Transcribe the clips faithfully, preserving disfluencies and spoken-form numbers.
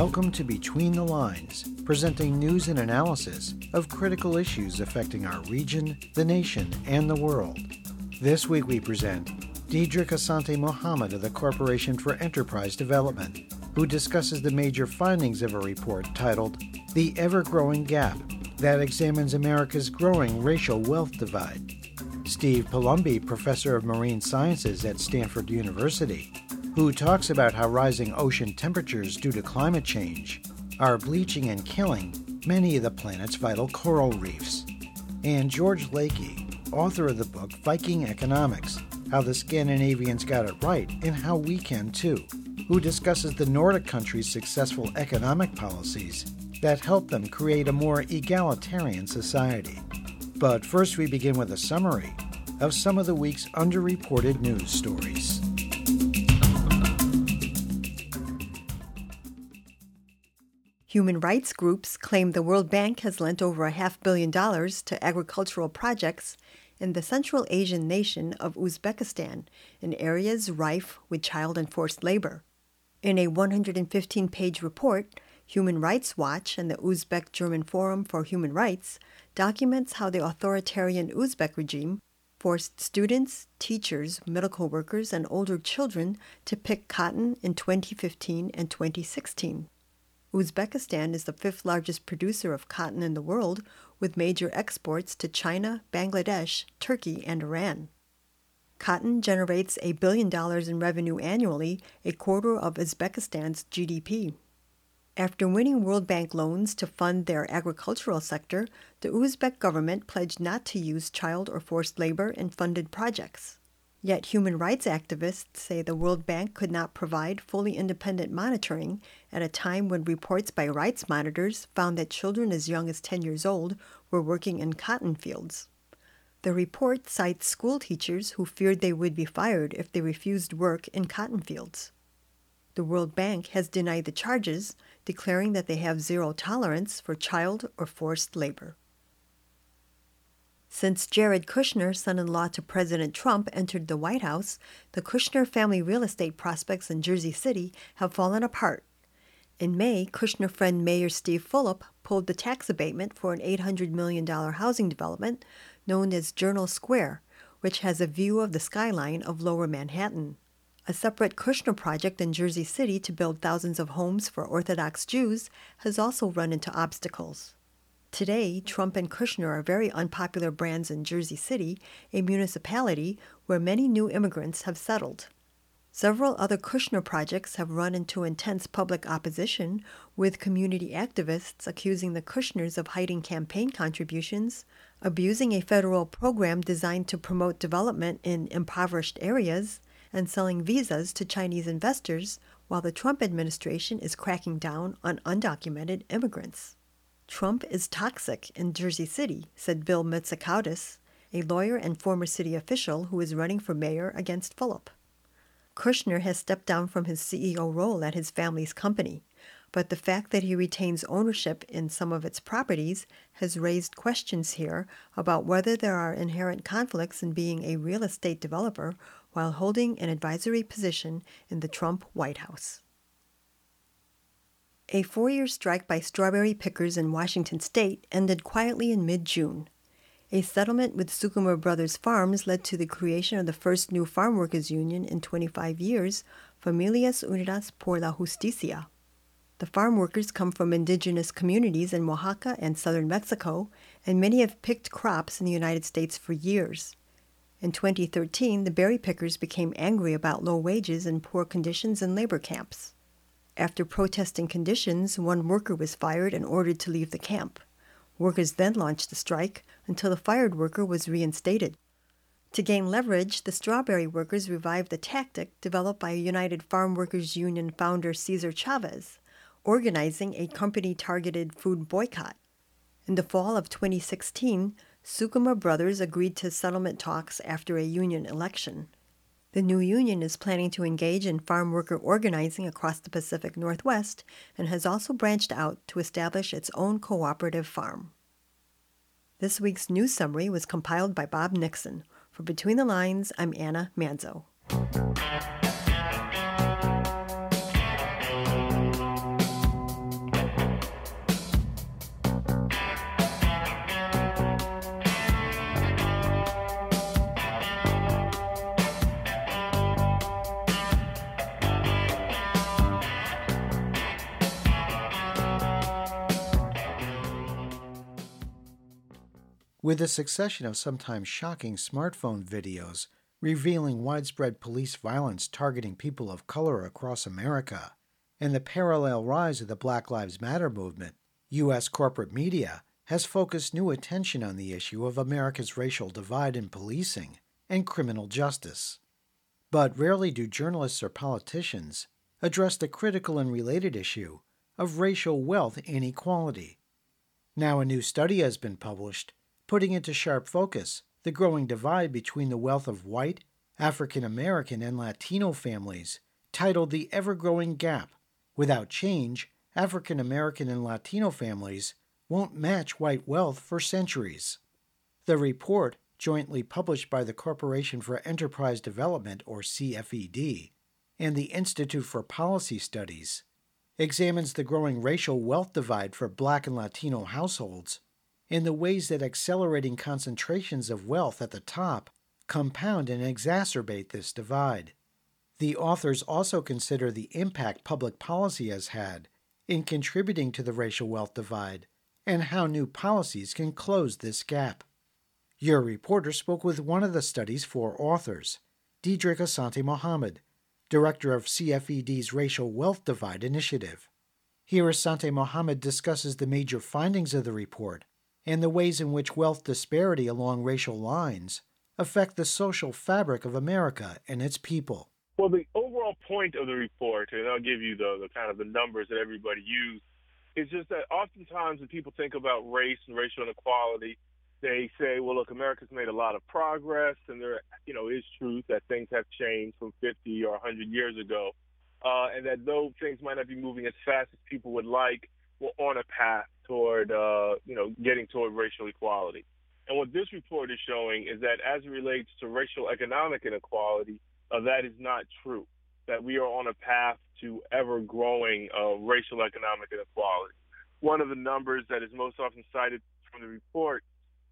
Welcome to Between the Lines, presenting news and analysis of critical issues affecting our region, the nation, and the world. This week we present Diedrich Asante Mohammed of the Corporation for Enterprise Development, who discusses the major findings of a report titled The Ever-Growing Gap that examines America's growing racial wealth divide. Steve Palumbi, professor of marine sciences at Stanford University, who talks about how rising ocean temperatures due to climate change are bleaching and killing many of the planet's vital coral reefs. And George Lakey, author of the book Viking Economics, How the Scandinavians Got It Right and How We Can Too, who discusses the Nordic countries' successful economic policies that help them create a more egalitarian society. But first we begin with a summary of some of the week's underreported news stories. Human rights groups claim the World Bank has lent over a half billion dollars to agricultural projects in the Central Asian nation of Uzbekistan in areas rife with child and forced labor. In a one hundred fifteen page report, Human Rights Watch and the Uzbek German Forum for Human Rights documents how the authoritarian Uzbek regime forced students, teachers, medical workers, and older children to pick cotton in twenty fifteen and twenty sixteen. Uzbekistan is the fifth largest producer of cotton in the world, with major exports to China, Bangladesh, Turkey, and Iran. Cotton generates a billion dollars in revenue annually, a quarter of Uzbekistan's G D P. After winning World Bank loans to fund their agricultural sector, the Uzbek government pledged not to use child or forced labor in funded projects. Yet human rights activists say the World Bank could not provide fully independent monitoring at a time when reports by rights monitors found that children as young as ten years old were working in cotton fields. The report cites school teachers who feared they would be fired if they refused work in cotton fields. The World Bank has denied the charges, declaring that they have zero tolerance for child or forced labor. Since Jared Kushner, son-in-law to President Trump, entered the White House, the Kushner family real estate prospects in Jersey City have fallen apart. In May, Kushner friend Mayor Steve Fulop pulled the tax abatement for an eight hundred million dollars housing development known as Journal Square, which has a view of the skyline of Lower Manhattan. A separate Kushner project in Jersey City to build thousands of homes for Orthodox Jews has also run into obstacles. Today, Trump and Kushner are very unpopular brands in Jersey City, a municipality where many new immigrants have settled. Several other Kushner projects have run into intense public opposition, with community activists accusing the Kushners of hiding campaign contributions, abusing a federal program designed to promote development in impoverished areas, and selling visas to Chinese investors, while the Trump administration is cracking down on undocumented immigrants. Trump is toxic in Jersey City, said Bill Mitsakaudas, a lawyer and former city official who is running for mayor against Fulop. Kushner has stepped down from his C E O role at his family's company, but the fact that he retains ownership in some of its properties has raised questions here about whether there are inherent conflicts in being a real estate developer while holding an advisory position in the Trump White House. A four-year strike by strawberry pickers in Washington state ended quietly in mid-June. A settlement with Sukumer Brothers Farms led to the creation of the first new farm workers union in twenty-five years, Familias Unidas por la Justicia. The farm workers come from indigenous communities in Oaxaca and southern Mexico, and many have picked crops in the United States for years. In twenty thirteen, the berry pickers became angry about low wages and poor conditions in labor camps. After protesting conditions, one worker was fired and ordered to leave the camp. Workers then launched a strike until the fired worker was reinstated. To gain leverage, the strawberry workers revived the tactic developed by United Farm Workers Union founder Cesar Chavez, organizing a company-targeted food boycott. In the fall of twenty sixteen, Sukumer Brothers agreed to settlement talks after a union election. The new union is planning to engage in farm worker organizing across the Pacific Northwest and has also branched out to establish its own cooperative farm. This week's news summary was compiled by Bob Nixon. For Between the Lines, I'm Anna Manzo. With a succession of sometimes shocking smartphone videos revealing widespread police violence targeting people of color across America, and the parallel rise of the Black Lives Matter movement, U S corporate media has focused new attention on the issue of America's racial divide in policing and criminal justice. But rarely do journalists or politicians address the critical and related issue of racial wealth inequality. Now a new study has been published, putting into sharp focus the growing divide between the wealth of white, African American, and Latino families, titled The Ever-Growing Gap. Without change, African American and Latino families won't match white wealth for centuries. The report, jointly published by the Corporation for Enterprise Development, or C F E D, and the Institute for Policy Studies, examines the growing racial wealth divide for Black and Latino households and the ways that accelerating concentrations of wealth at the top compound and exacerbate this divide. The authors also consider the impact public policy has had in contributing to the racial wealth divide and how new policies can close this gap. Your reporter spoke with one of the study's four authors, Diedrich Asante Mohammed, director of C F E D's Racial Wealth Divide Initiative. Here, Asante Mohammed discusses the major findings of the report and the ways in which wealth disparity along racial lines affect the social fabric of America and its people. Well, the overall point of the report, and I'll give you the, the kind of the numbers that everybody used, is just that oftentimes when people think about race and racial inequality, they say, well, look, America's made a lot of progress, and there, you know, is truth that things have changed from fifty or one hundred years ago, uh, and that though things might not be moving as fast as people would like, we're on a path toward, uh, you know, getting toward racial equality. And what this report is showing is that as it relates to racial economic inequality, uh, that is not true, that we are on a path to ever-growing uh, racial economic inequality. One of the numbers that is most often cited from the report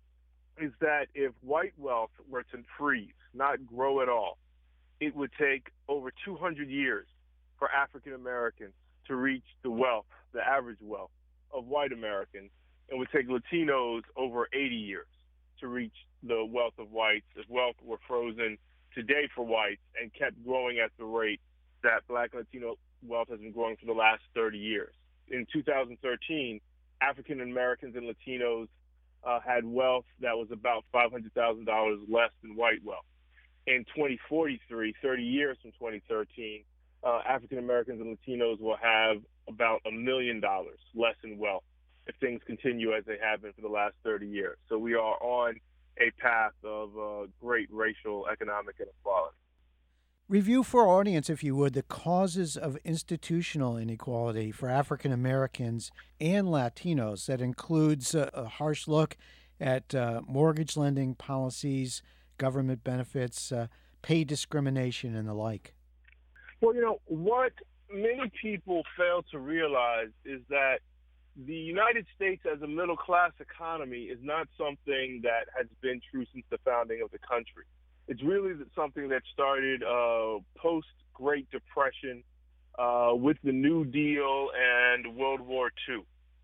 is that if white wealth were to freeze, not grow at all, it would take over two hundred years for African Americans to reach the wealth, the average wealth of white Americans. It would take Latinos over eighty years to reach the wealth of whites if wealth were frozen today for whites and kept growing at the rate that Black and Latino wealth has been growing for the last thirty years. In two thousand thirteen, African Americans and Latinos uh, had wealth that was about five hundred thousand dollars less than white wealth. In twenty forty-three, thirty years from twenty thirteen, uh, African Americans and Latinos will have about a million dollars less in wealth if things continue as they have been for the last thirty years. So we are on a path of uh, great racial economic inequality. Review for our audience, if you would, the causes of institutional inequality for African Americans and Latinos. That includes a, a harsh look at uh, mortgage lending policies, government benefits, uh, pay discrimination, and the like. Well, you know, what many people fail to realize is that the United States as a middle-class economy is not something that has been true since the founding of the country. It's really something that started uh, post-Great Depression uh, with the New Deal and World War Two.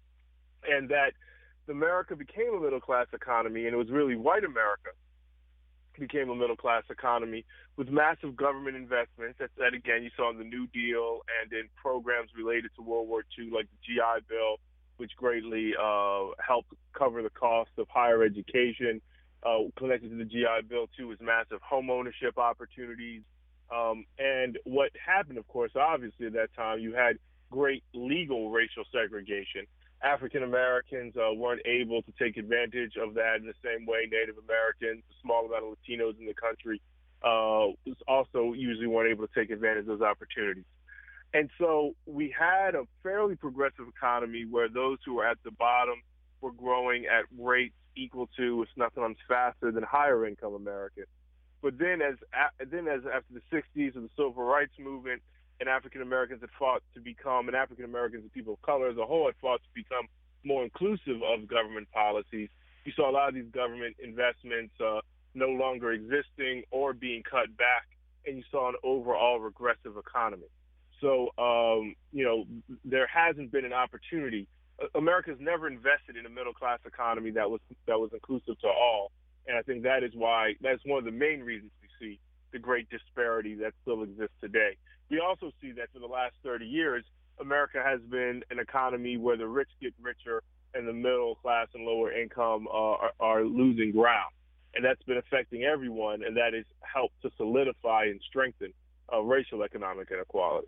And that America became a middle-class economy, and it was really white America became a middle-class economy with massive government investments that, that, again, you saw in the New Deal and in programs related to World War Two, like the G I Bill, which greatly uh, helped cover the cost of higher education. Uh, connected to the G I Bill, too, is massive home ownership opportunities. Um, and what happened, of course, obviously at that time, you had great legal racial segregation. African Americans uh, weren't able to take advantage of that in the same way Native Americans, a small amount of Latinos in the country, uh, also usually weren't able to take advantage of those opportunities. And so we had a fairly progressive economy where those who were at the bottom were growing at rates equal to, if not sometimes faster than higher income Americans. But then as then as after the sixties and the civil rights movement, and African Americans had fought to become, and African Americans and people of color as a whole had fought to become more inclusive of government policies, you saw a lot of these government investments uh, no longer existing or being cut back, and you saw an overall regressive economy. So, um, you know, there hasn't been an opportunity America's never invested in a middle class economy that was that was inclusive to all, and I think that is why that's one of the main reasons we see the great disparity that still exists today. We also see that for the last thirty years, America has been an economy where the rich get richer and the middle class and lower income uh, are, are losing ground, and that's been affecting everyone, and that has helped to solidify and strengthen uh, racial economic inequality.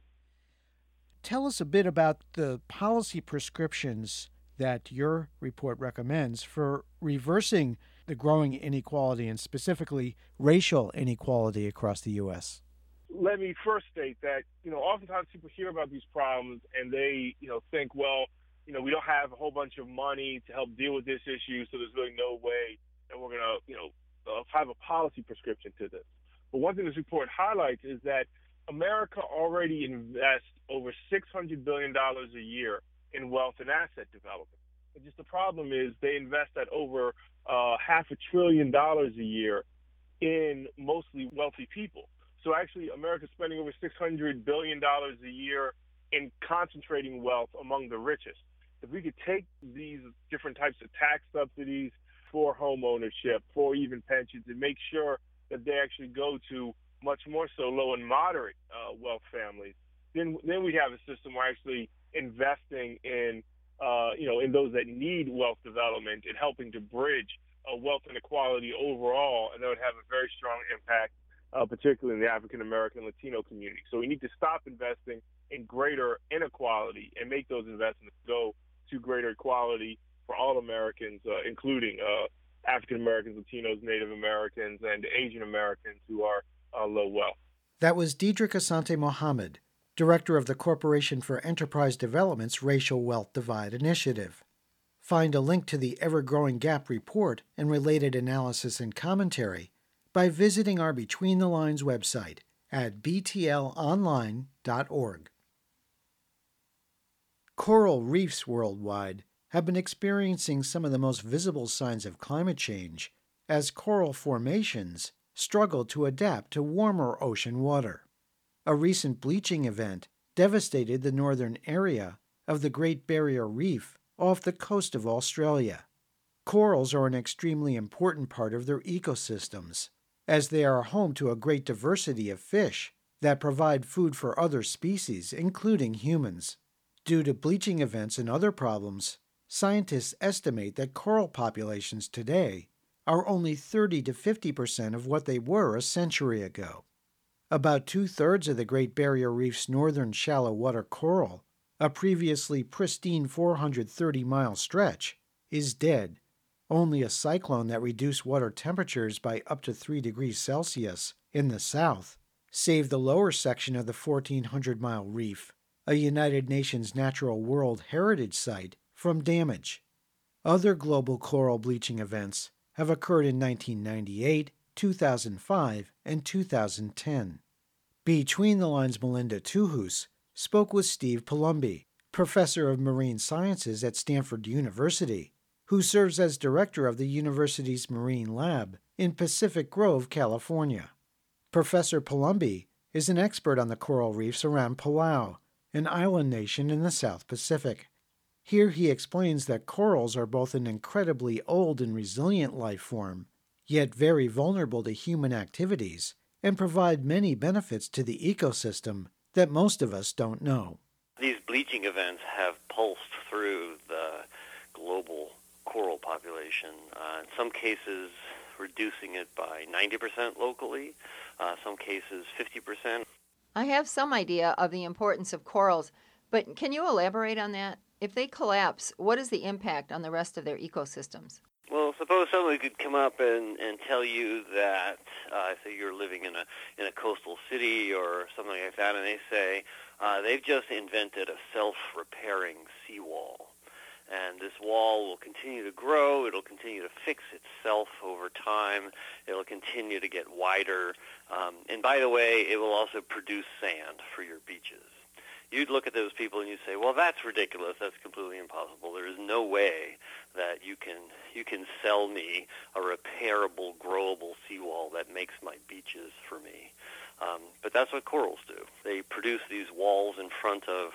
Tell us a bit about the policy prescriptions that your report recommends for reversing the growing inequality and specifically racial inequality across the U S. Let me first state that, you know, oftentimes people hear about these problems and they, you know, think, well, you know, we don't have a whole bunch of money to help deal with this issue, so there's really no way that we're going to, you know, uh, have a policy prescription to this. But one thing this report highlights is that America already invests over six hundred billion dollars a year in wealth and asset development. And just the problem is they invest at over uh, half a trillion dollars a year in mostly wealthy people. So actually, America's spending over six hundred billion dollars a year in concentrating wealth among the richest. If we could take these different types of tax subsidies for home ownership, for even pensions, and make sure that they actually go to much more so low and moderate uh, wealth families, then then we have a system where actually investing in uh, you know in those that need wealth development and helping to bridge uh, wealth inequality overall, and that would have a very strong impact, uh, particularly in the African American Latino community. So we need to stop investing in greater inequality and make those investments go to greater equality for all Americans, uh, including uh, African Americans, Latinos, Native Americans, and Asian Americans who are uh, low wealth. That was Diedrich Asante Mohammed, Director of the Corporation for Enterprise Development's Racial Wealth Divide Initiative. Find a link to the Ever-Growing Gap report and related analysis and commentary by visiting our Between the Lines website at b t l online dot org. Coral reefs worldwide have been experiencing some of the most visible signs of climate change as coral formations struggle to adapt to warmer ocean water. A recent bleaching event devastated the northern area of the Great Barrier Reef off the coast of Australia. Corals are an extremely important part of their ecosystems, as they are home to a great diversity of fish that provide food for other species, including humans. Due to bleaching events and other problems, scientists estimate that coral populations today are only thirty to fifty percent of what they were a century ago. About two-thirds of the Great Barrier Reef's northern shallow water coral, a previously pristine four hundred thirty mile stretch, is dead. Only a cyclone that reduced water temperatures by up to three degrees Celsius in the south saved the lower section of the fourteen hundred mile reef, a United Nations Natural World Heritage Site, from damage. Other global coral bleaching events have occurred in nineteen ninety-eight, two thousand five, and two thousand ten. Between the Lines' Melinda Tuhus spoke with Steve Palumbi, professor of marine sciences at Stanford University, who serves as director of the university's Marine Lab in Pacific Grove, California. Professor Palumbi is an expert on the coral reefs around Palau, an island nation in the South Pacific. Here he explains that corals are both an incredibly old and resilient life form, yet very vulnerable to human activities, and provide many benefits to the ecosystem that most of us don't know. These bleaching events have pulsed through the global coral population, uh, in some cases reducing it by ninety percent locally, uh, some cases fifty percent. I have some idea of the importance of corals, but can you elaborate on that? If they collapse, what is the impact on the rest of their ecosystems? Well, suppose someone could come up and, and tell you that, uh, say you're living in a in a coastal city or something like that, and they say uh, they've just invented a self-repairing seawall. And this wall will continue to grow. It'll continue to fix itself over time. It'll continue to get wider. Um, and by the way, it will also produce sand for your beaches. You'd look at those people and you'd say, well, that's ridiculous. That's completely impossible. There is no way that you can you can sell me a repairable, growable seawall that makes my beaches for me. Um, but that's what corals do. They produce these walls in front of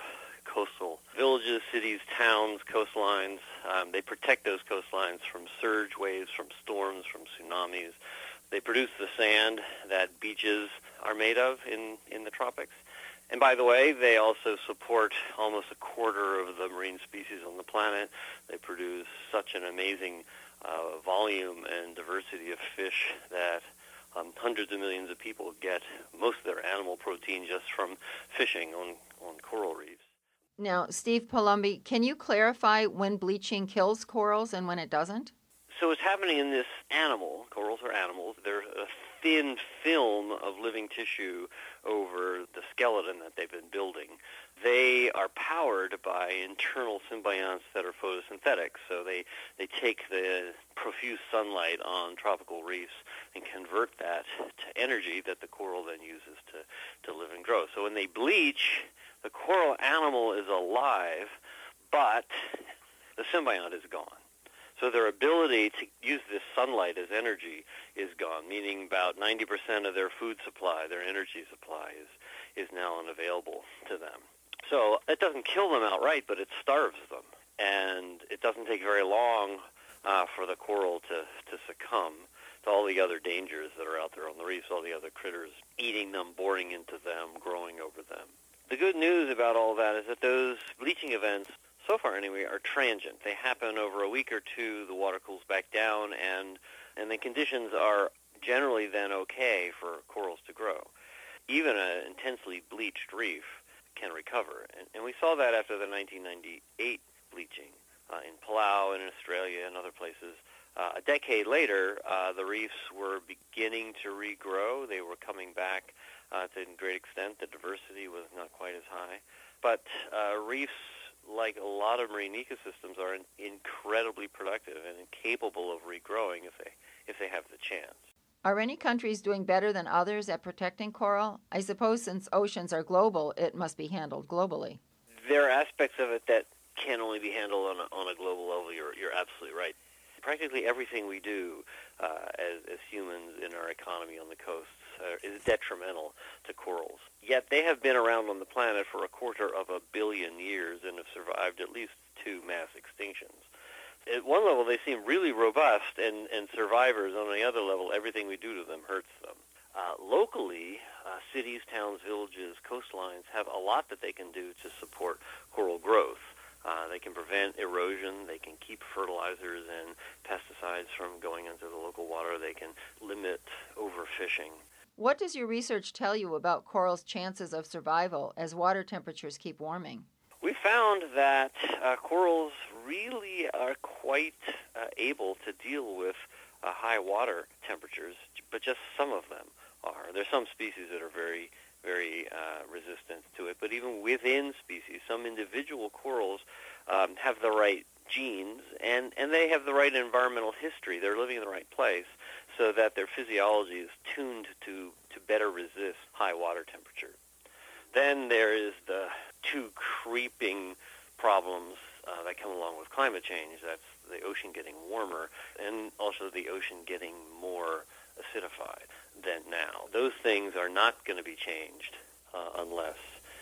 coastal villages, cities, towns, coastlines. Um, they protect those coastlines from surge waves, from storms, from tsunamis. They produce the sand that beaches are made of in, in the tropics. And by the way, they also support almost a quarter of the marine species on the planet. They produce such an amazing uh, volume and diversity of fish that um, hundreds of millions of people get most of their animal protein just from fishing on, on coral reefs. Now, Steve Palumbi, can you clarify when bleaching kills corals and when it doesn't? So what's happening in this animal, corals are animals, they're a thin film of living tissue over the skeleton that they've been building. They are powered by internal symbionts that are photosynthetic. So they, they take the profuse sunlight on tropical reefs and convert that to energy that the coral then uses to, to live and grow. So when they bleach, the coral animal is alive, but the symbiont is gone. So their ability to use this sunlight as energy is gone, meaning about ninety percent of their food supply, their energy supply, is, is now unavailable to them. So it doesn't kill them outright, but it starves them. And it doesn't take very long uh, for the coral to, to succumb to all the other dangers that are out there on the reefs, all the other critters eating them, boring into them, growing over them. The good news about all that is that those bleaching events, so far anyway, are transient. They happen over a week or two, the water cools back down, and, and the conditions are generally then okay for corals to grow. Even an intensely bleached reef can recover. And, and we saw that after the nineteen ninety-eight bleaching uh, in Palau and in Australia and other places. Uh, a decade later, uh, the reefs were beginning to regrow. They were coming back uh, to a great extent. The diversity was not quite as high. But uh, reefs, like a lot of marine ecosystems, are in, incredibly productive and capable of regrowing if they if they have the chance. Are any countries doing better than others at protecting coral? I suppose since oceans are global, it must be handled globally. There are aspects of it that can only be handled on a, on a global level. You're, you're absolutely right. Practically everything we do uh, as, as humans in our economy on the coasts uh, is detrimental to corals. Yet they have been around on the planet for a quarter of a billion years and have survived at least two mass extinctions. At one level, they seem really robust and, and survivors. On the other level, everything we do to them hurts them. Uh, locally, uh, cities, towns, villages, coastlines have a lot that they can do to support coral growth. Uh, they can prevent erosion. They can keep fertilizers and pesticides from going into the local water. They can limit overfishing. What does your research tell you about corals' chances of survival as water temperatures keep warming? We found that uh, corals really are quite uh, able to deal with uh, high water temperatures, but just some of them are. There's some species that are very very uh, resistant to it, but even within species, some individual corals um, have the right genes, and, and they have the right environmental history. They're living in the right place so that their physiology is tuned to, to better resist high water temperature. Then there is the two creeping problems uh, that come along with climate change. That's the ocean getting warmer and also the ocean getting more acidified than now. Those things are not going to be changed uh, unless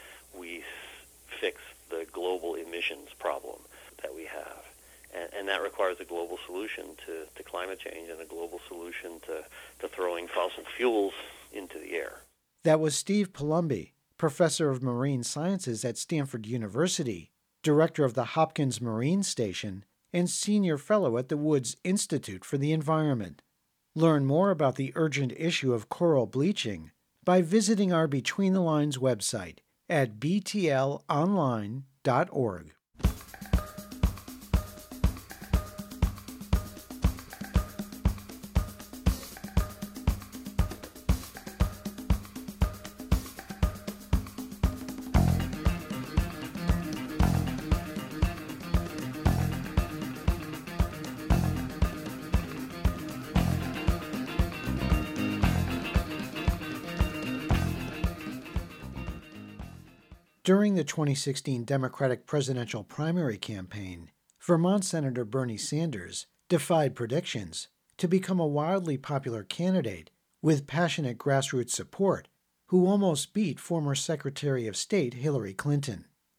we s- fix the global emissions problem that we have. And, and that requires a global solution to, to climate change and a global solution to, to throwing fossil fuels into the air. That was Steve Palumbi, professor of marine sciences at Stanford University, director of the Hopkins Marine Station, and senior fellow at the Woods Institute for the Environment. Learn more about the urgent issue of coral bleaching by visiting our Between the Lines website at b t l online dot org. During the twenty sixteen Democratic presidential primary campaign, Vermont Senator Bernie Sanders defied predictions to become a wildly popular candidate with passionate grassroots support who almost beat former Secretary of State Hillary Clinton.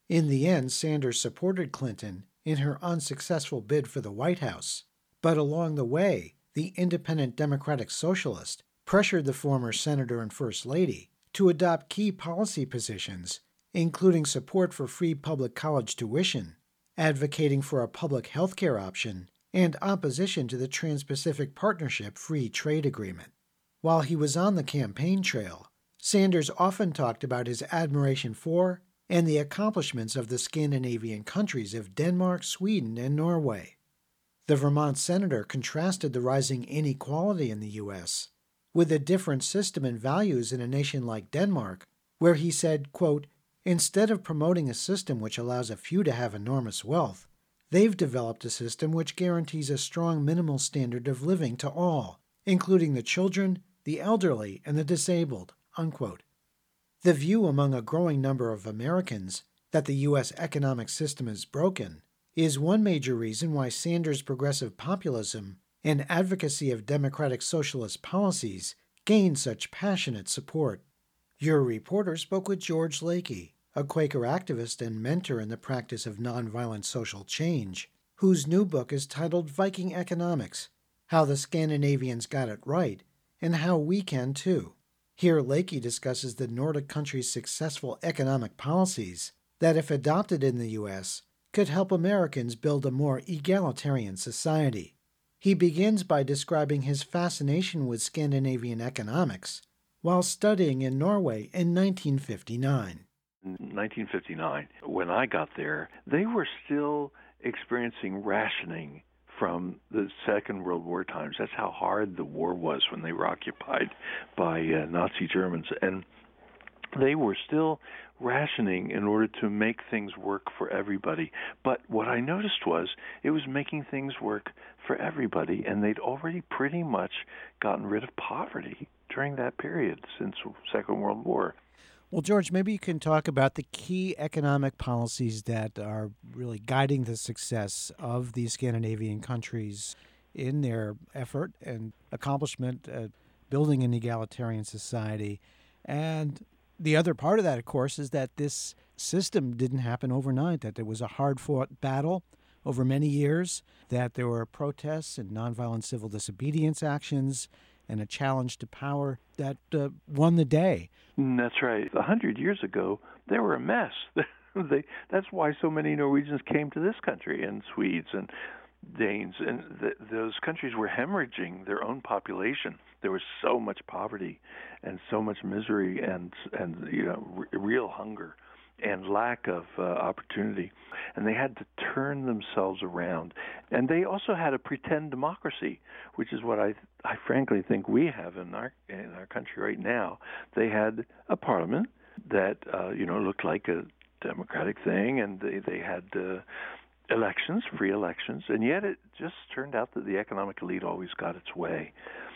In the end, Sanders supported Clinton in her unsuccessful bid for the White House. But along the way, the independent Democratic Socialist pressured the former senator and First Lady to adopt key policy positions, including support for free public college tuition, advocating for a public health care option, and opposition to the Trans-Pacific Partnership Free Trade Agreement. While he was on the campaign trail, Sanders often talked about his admiration for and the accomplishments of the Scandinavian countries of Denmark, Sweden, and Norway. The Vermont senator contrasted the rising inequality in the U S with a different system and values in a nation like Denmark, where he said, quote, "Instead of promoting a system which allows a few to have enormous wealth, they've developed a system which guarantees a strong minimal standard of living to all, including the children, the elderly, and the disabled," unquote. The view among a growing number of Americans that the U S economic system is broken is one major reason why Sanders' progressive populism and advocacy of democratic socialist policies gained such passionate support. Your reporter spoke with George Lakey, a Quaker activist and mentor in the practice of nonviolent social change, whose new book is titled Viking Economics: How the Scandinavians Got It Right and How We Can Too. Here, Lakey discusses the Nordic countries' successful economic policies that, if adopted in the U S, could help Americans build a more egalitarian society. He begins by describing his fascination with Scandinavian economics while studying in Norway in nineteen fifty-nine. In nineteen fifty-nine, when I got there, they were still experiencing rationing from the Second World War times. That's how hard the war was when they were occupied by uh, Nazi Germans. And they were still rationing in order to make things work for everybody. But what I noticed was it was making things work for everybody, and they'd already pretty much gotten rid of poverty during that period since the Second World War. Well, George, maybe you can talk about the key economic policies that are really guiding the success of these Scandinavian countries in their effort and accomplishment at building an egalitarian society. And the other part of that, of course, is that this system didn't happen overnight, that there was a hard-fought battle over many years, that there were protests and nonviolent civil disobedience actions and a challenge to power that uh, won the day. That's right. A hundred years ago, they were a mess. they, that's why so many Norwegians came to this country, and Swedes and Danes, and th- those countries were hemorrhaging their own population. There was so much poverty and so much misery and, and you know, r- real hunger and lack of uh, opportunity. And they had to turn themselves around. And they also had a pretend democracy, which is what I I frankly think we have in our in our country right now. They had a parliament that uh, you know looked like a democratic thing, and they they had uh, elections, free elections, and yet it just turned out that the economic elite always got its way.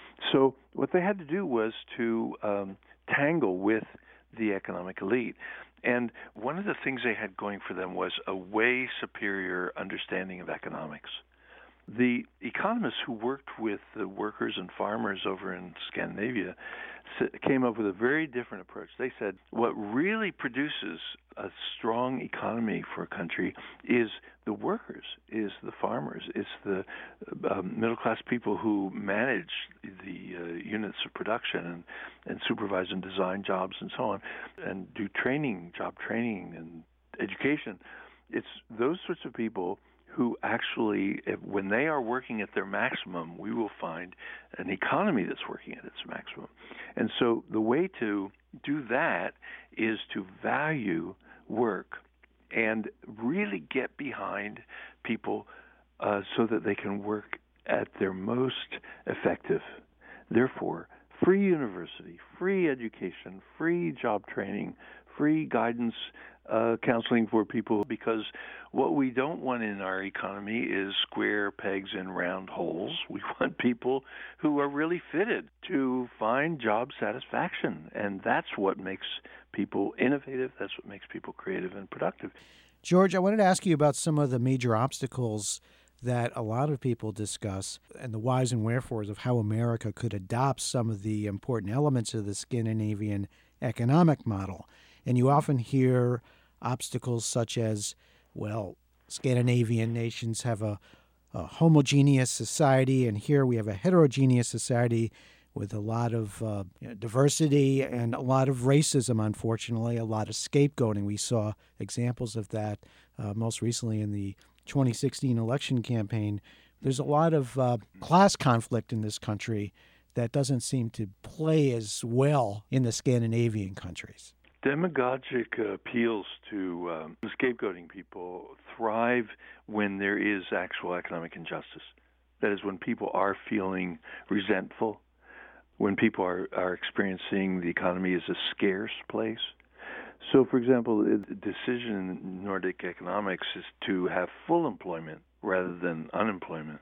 So what they had to do was to um, tangle with the economic elite. And one of the things they had going for them was a way superior understanding of economics. The economists who worked with the workers and farmers over in Scandinavia came up with a very different approach. They said what really produces a strong economy for a country is the workers, is the farmers, it's the um, middle-class people who manage the uh, units of production and, and supervise and design jobs and so on, and do training, job training and education. It's those sorts of people who actually, if, when they are working at their maximum, we will find an economy that's working at its maximum. And so the way to do that is to value work and really get behind people uh, so that they can work at their most effective. Therefore, free university, free education, free job training, free guidance, uh, counseling for people, because what we don't want in our economy is square pegs in round holes. We want people who are really fitted to find job satisfaction, and that's what makes people innovative. That's what makes people creative and productive. George, I wanted to ask you about some of the major obstacles that a lot of people discuss and the whys and wherefores of how America could adopt some of the important elements of the Scandinavian economic model. And you often hear obstacles such as, well, Scandinavian nations have a, a homogeneous society, and here we have a heterogeneous society with a lot of uh, you know, diversity and a lot of racism, unfortunately, a lot of scapegoating. We saw examples of that uh, most recently in the twenty sixteen election campaign. There's a lot of uh, class conflict in this country that doesn't seem to play as well in the Scandinavian countries. Demagogic appeals to um, scapegoating people thrive when there is actual economic injustice. That is, when people are feeling resentful, when people are, are experiencing the economy as a scarce place. So, for example, the decision in Nordic economics is to have full employment rather than unemployment.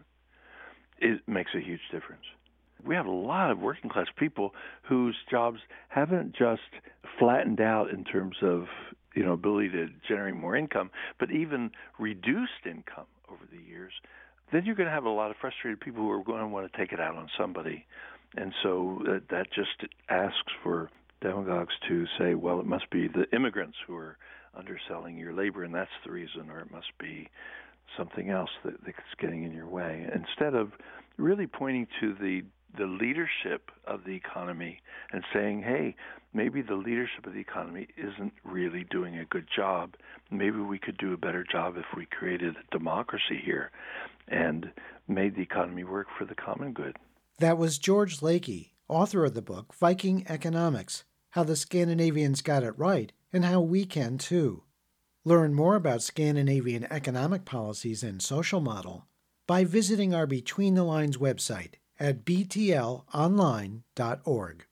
It makes a huge difference. We have a lot of working class people whose jobs haven't just flattened out in terms of, you know, ability to generate more income, but even reduced income over the years. Then you're going to have a lot of frustrated people who are going to want to take it out on somebody. And so that, that just asks for demagogues to say, well, it must be the immigrants who are underselling your labor, and that's the reason, or it must be something else that, that's getting in your way, instead of really pointing to the the leadership of the economy and saying, hey, maybe the leadership of the economy isn't really doing a good job. Maybe we could do a better job if we created a democracy here and made the economy work for the common good. That was George Lakey, author of the book Viking Economics, How the Scandinavians Got It Right and How We Can Too. Learn more about Scandinavian economic policies and social model by visiting our Between the Lines website at b t l online dot org.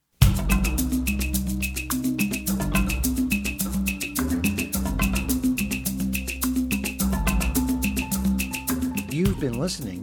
You've been listening